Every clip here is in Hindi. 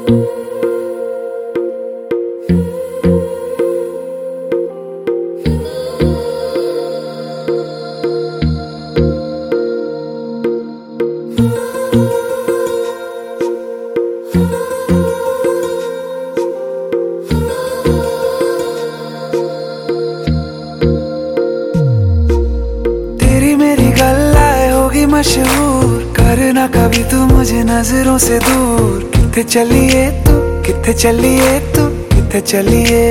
मशहूर करना कभी तू मुझे नजरों से दूर। किथे चलिए तू, किथे चलिए तू, किथे चलिए।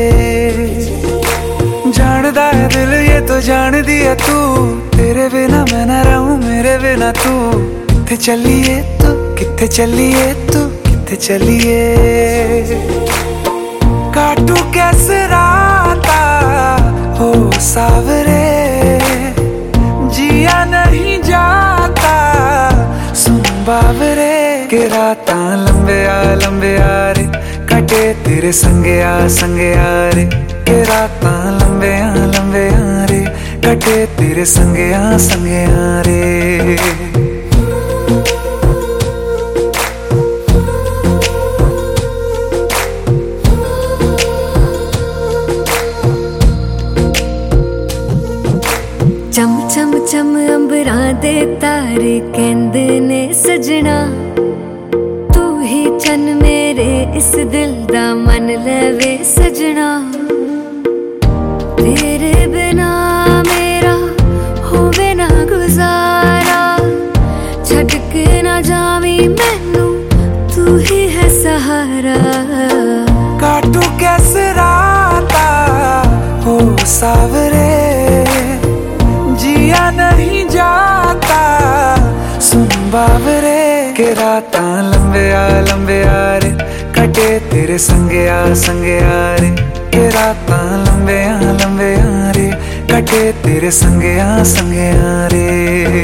जानदा है दिल ये तो जान दिया तू, तेरे बिना मैं न रहूं मेरे बिना तू। किथे चलिए तू, किथे चलिए तू, किथे चलिए। काटू कैसे राता हो सावरे, जिया नहीं जाता सुन बावरे। के राता लंबे आ रे, कटे तेरे संगे आ रे। के राता लंबे आ रे, कटे तेरे संगे आ रे। चम चम चम अंबरां दे तारे कहंदे ने सजना, तू ही चन मेरे इस दिल दा मन लवे सजना। तेरे बिना मेरा होवे ना गुजारा, छड़ के ना जावी मैनू तू ही है सहारा। काटू कैसे राता हो सावरे, जिया नहीं जाता सुन बावरे। के राता लंबे आ रे, कटे तेरे संगे आ रे। के राता लंबे आ रे, कटे तेरे संगे आ रे।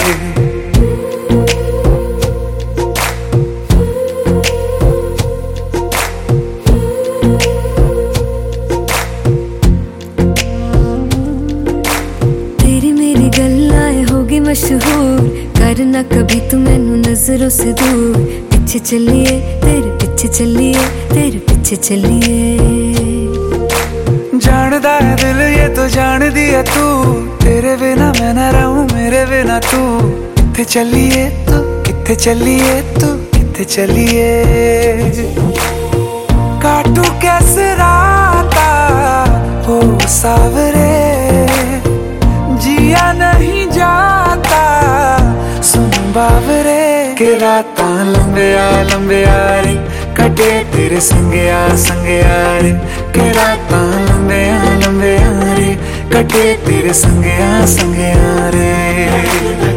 मशहूर करना कभी तू मैनू नजरों से दूर। पीछे चलिए तेरे पीछे चलिए, तेरे पीछे चलिए। जानदा है दिल ये तो जान दिया तू, तेरे बिना मैं न रहूं मेरे बिना तू। किथे चलिए तू, किथे चलिए तू, किथे चलिए। काटू कैसे राता हो सावरे, जिया नहीं जाता सुन बावरे। के राता लंबे आ रे, कटे तेरे संगे आ रे। के राता लंबे आ रे, कटे तेरे संगे आ रे।